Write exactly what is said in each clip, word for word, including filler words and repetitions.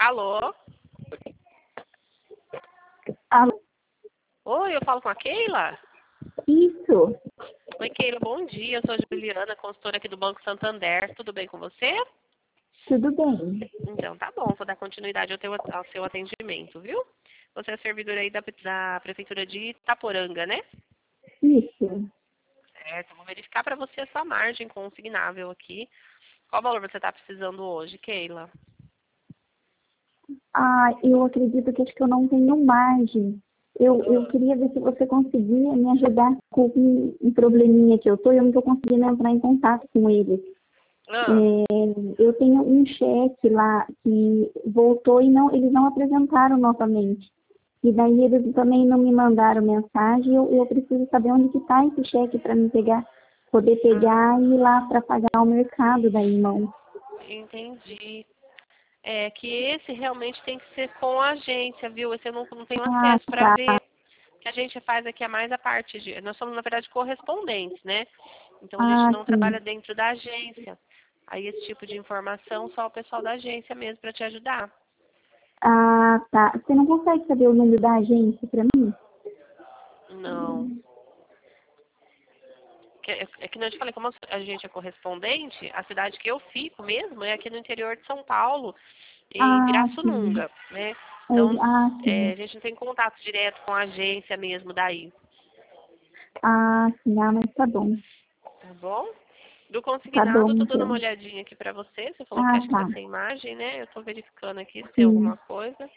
Alô? Alô? Oi, eu falo com a Keila? Isso. Oi, Keila, bom dia. Eu sou a Juliana, consultora aqui do Banco Santander. Tudo bem com você? Tudo bem. Então, tá bom. Vou dar continuidade ao, teu, ao seu atendimento, viu? Você é servidora aí da, da Prefeitura de Itaporanga, né? Isso. Certo. Vou verificar para você a sua margem consignável aqui. Qual valor você está precisando hoje, Keila? Ah, eu acredito que acho que eu não tenho margem. Eu, eu Ah, queria ver se você conseguia me ajudar com um, um probleminha que eu tô. Eu não estou conseguindo entrar em contato com eles. ah, É, eu tenho um cheque lá que voltou e não, eles não apresentaram novamente. E daí eles também não me mandaram mensagem. Eu, eu preciso saber onde que está esse cheque para me pegar, poder pegar ah, e ir lá para pagar o mercado daí, irmão. entendi. É que esse realmente tem que ser com a agência, viu? Esse eu não, não tenho Ah, acesso para tá. ver. O que a gente faz aqui é mais a parte de... Nós somos, na verdade, correspondentes, né? Então, a gente Ah, não sim. trabalha dentro da agência. Aí, esse tipo de informação, só o pessoal da agência mesmo para te ajudar. Ah, tá. Você não consegue saber o número da agência para mim? Não. Que- É é que não te falei, como a gente é correspondente, a cidade que eu fico mesmo é aqui no interior de São Paulo, em Ah, sim. Pirassununga, né? É, Então, ah, é, sim. a gente não tem contato direto com a agência mesmo daí, Ah, sim. Ah, mas tá bom. tá bom? Do Tá bom, consignado, eu tô dando uma então. olhadinha aqui pra você. Você falou que Ah, acho que tá tá. sem imagem, né? Eu tô verificando aqui se tem Sim. alguma coisa.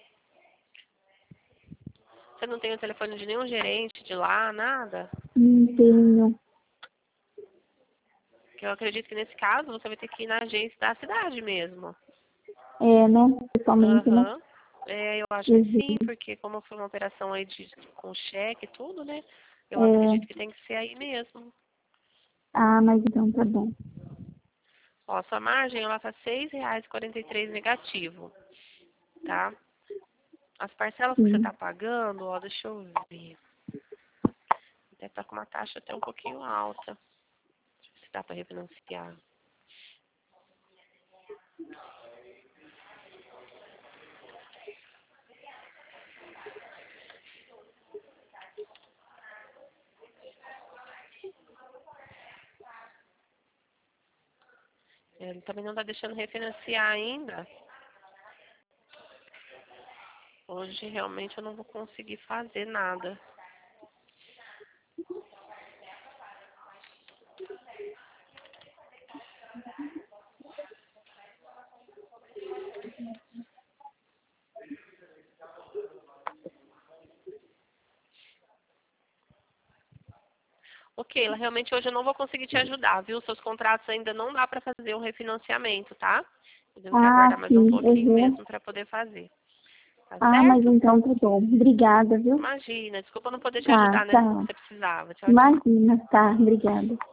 Você não tem o telefone de nenhum gerente de lá, nada? Não tenho. Que eu acredito que nesse caso você vai ter que ir na agência da cidade mesmo. É, né? Pessoalmente, né? Aham. É, eu acho que sim, Uhum. porque como foi uma operação aí de, com cheque e tudo, né? Eu acredito É. que tem que ser aí mesmo. Ah, mas então tá bom. Ó, a sua margem, ela tá seis reais e quarenta e três negativo, tá? As parcelas que você Sim. tá pagando, ó, deixa eu ver. Deve estar com uma taxa até um pouquinho alta. Deixa eu ver se dá para refinanciar. Ele também não está deixando refinanciar ainda. Hoje realmente eu não vou conseguir fazer nada. Ok, ela realmente hoje eu não vou conseguir te ajudar, viu? Seus contratos ainda não dá para fazer um refinanciamento, tá? Eu tenho que Ah, aguardar mais um sim. pouquinho Uhum. mesmo para poder fazer. Tá Ah, mas certo? então tá bom. Obrigada, viu? Imagina, desculpa não poder te Tá, ajudar, né? No que tá. você precisava. Tchau, tchau. Imagina, tá. Obrigada.